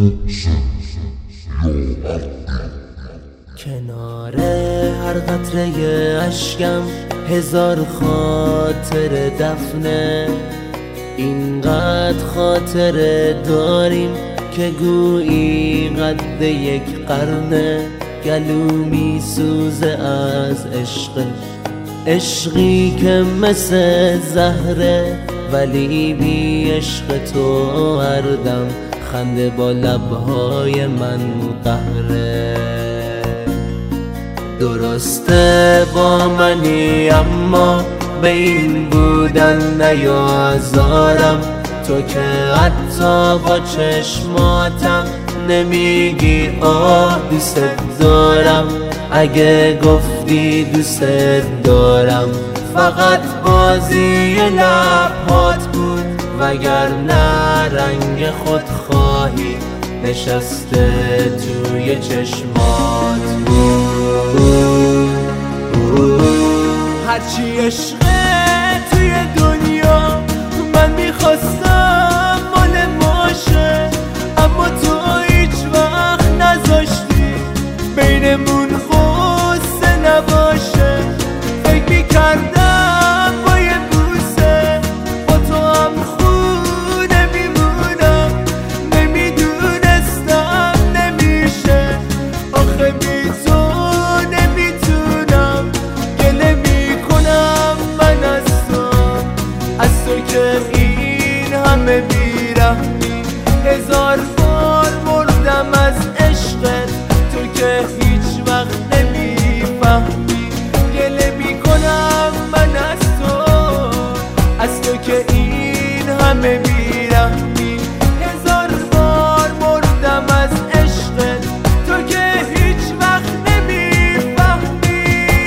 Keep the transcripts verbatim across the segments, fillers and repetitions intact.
کنار هر قطره اشکم هزار خاطر دفنه، اینقدر خاطره داریم که گویی قد یک قرنه. گلو می سوزه از عشق، عشقی که مثل زهره، ولی بی عشق تو هر دم خنده با لبهای من قهره. درسته با منی اما به این بودن نیازارم، تو که حتی با چشماتم نمیگی آه دوست دارم. اگه گفتی دوست دارم فقط بازی لبهات بود، وگرنه رنگ خودخواهی نشسته توی چشمات بود. هرچی عشقه توی دنیا من میخواستم مال ماشه، اما تو هیچ وقت نذاشتی بینمون غصه نباشه. فکر میکردم با یه بوسه با تو هم خونه میمونم، نمیدونستم نمیشه. آخه بی تو نمیتونم، گله میکنم من از تو، از تو که این همه بیرحمی. هزار بار مردم از عشقت، تو که هیچ وقت نمیفهمی. گله میکنم من از تو، از تو که این همه بیرحمی. هزار بار مردم از عشقت، تو که هیچ وقت نمیفهمی.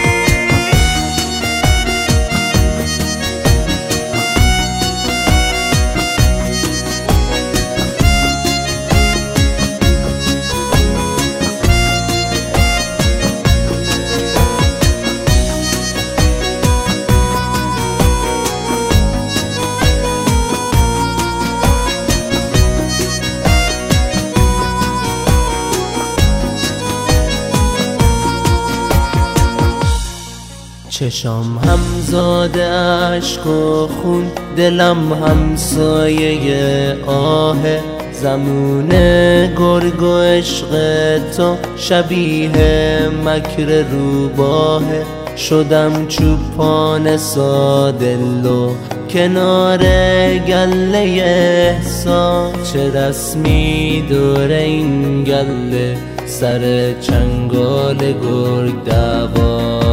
چشام همزاده عشق و خون، دلم همسایه آهه. زمون گرگ و عشق تو شبیه مکر روباهه. شدم چوپان سادلو کنار گله احساس، چه رسمی دور این گله سر چنگال گرگ دوا.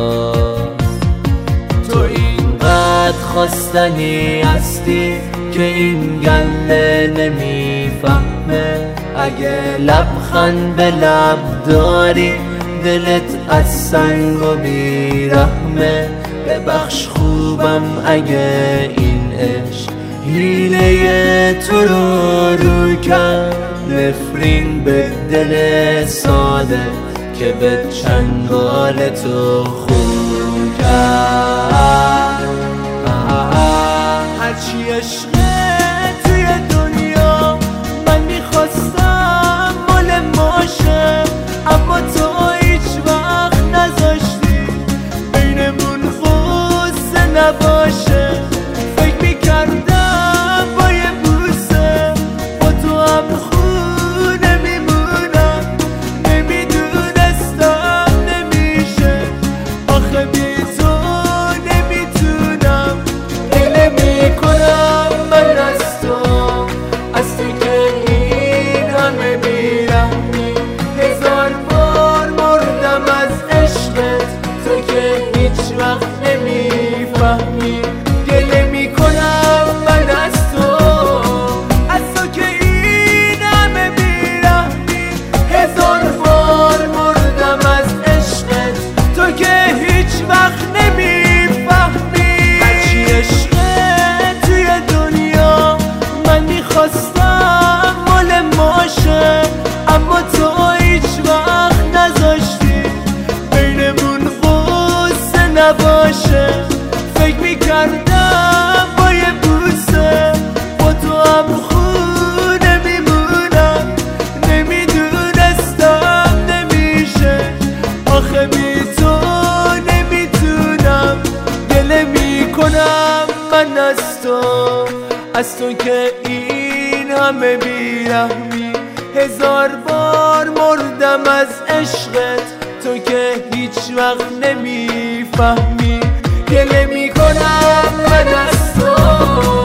خواستنی هستی که این گله نمیفهمه. اگه لبخند به لب داری دلت از سنگ و بیرحمه. ببخش خوبم اگه این عشق حیله تو رو رو کرد. نفرین به دل ساده که به چنگال تو خون کرد. هرچی عشقه توی دنیا من میخواستم مال ماشه، اما تو هیچ وقت نذاشتی بینمون غصه نباشه. فکر میکردم با یه بوسه با تو هم خونه میمونم، نمیدونستم نمیشه. آخه بی تو نمیتونم، گله میکنم از تو، از تو که این همه بیرحمی. هزار بار مردم از عشقت، تو که هیچ وقت نمیفهمی. گله میکنم من از تو،